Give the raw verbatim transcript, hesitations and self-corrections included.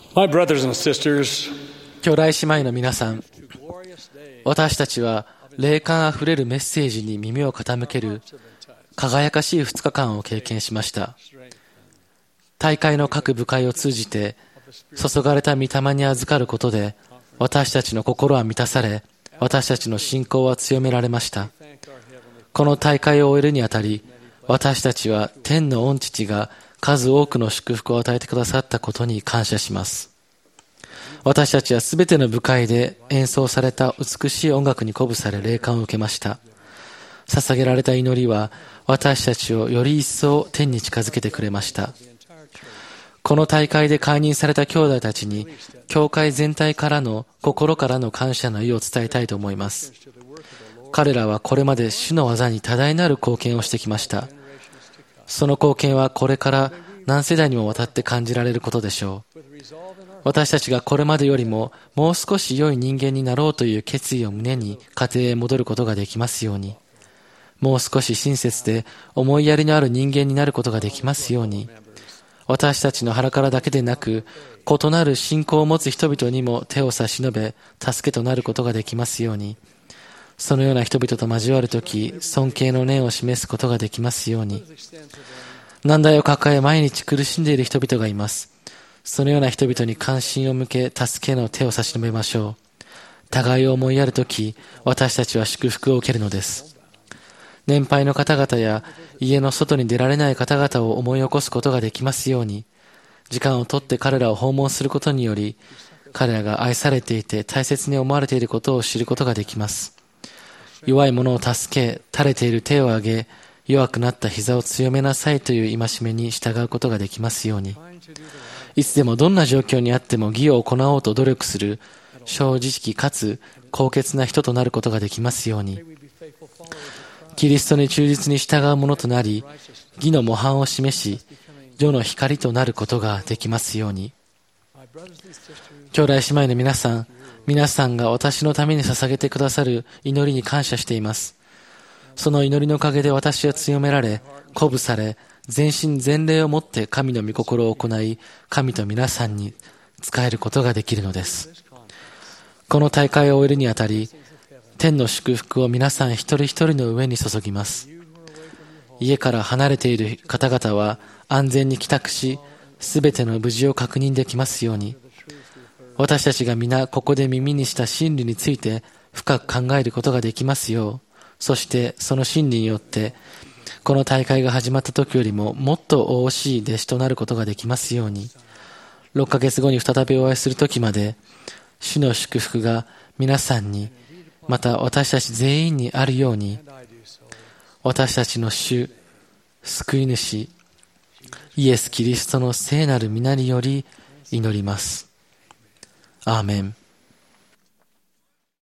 My brothers and sisters, 兄弟姉妹の皆さん、私たちは霊感あふれるメッセージに耳を傾ける輝かしいふつかかんを経験しました。大会の各部会を通じて注がれた御霊に預かることで、私たちの心は満たされ、私たちの信仰は強められました。この大会を終えるにあたり、私たちは天の御父が数多くの祝福を与えてくださったことに感謝します。私たちはすべての部会で演奏された美しい音楽に鼓舞され霊感を受けました。捧げられた祈りは私たちをより一層天に近づけてくれました。この大会で解任された兄弟たちに教会全体からの心からの感謝の意を伝えたいと思います。彼らはこれまで主の技に多大なる貢献をしてきました。その貢献はこれから何世代にもわたって感じられることでしょう。私たちがこれまでよりももう少し良い人間になろうという決意を胸に家庭へ戻ることができますように。もう少し親切で思いやりのある人間になることができますように。私たちの腹からだけでなく、異なる信仰を持つ人々にも手を差し伸べ、助けとなることができますように。そのような人々と交わるとき、尊敬の念を示すことができますように。難題を抱え毎日苦しんでいる人々がいます。そのような人々に関心を向け、助けの手を差し伸べましょう。互いを思いやるとき、私たちは祝福を受けるのです。年配の方々や家の外に出られない方々を思い起こすことができますように、時間をとって彼らを訪問することにより、彼らが愛されていて大切に思われていることを知ることができます。弱い者を助け、垂れている手を挙げ、弱くなった膝を強めなさいという戒めに従うことができますように。いつでもどんな状況にあっても義を行おうと努力する正直かつ高潔な人となることができますように。キリストに忠実に従うものとなり、義の模範を示し、世の光となることができますように。兄弟姉妹の皆さん、皆さんが私のために捧げてくださる祈りに感謝しています。その祈りのおかげで私は強められ、鼓舞され、全身全霊をもって神の御心を行い、神と皆さんに仕えることができるのです。この大会を終えるにあたり、天の祝福を皆さん一人一人の上に注ぎます。家から離れている方々は安全に帰宅し、すべての無事を確認できますように。私たちが皆ここで耳にした真理について深く考えることができますよう、そしてその真理によって、この大会が始まった時よりももっと惜しい弟子となることができますように。ろっかげつごに再びお会いする時まで、主の祝福が皆さんに、また私たち全員にあるように、私たちの主、救い主、イエス・キリストの聖なる皆により祈ります。アーメン。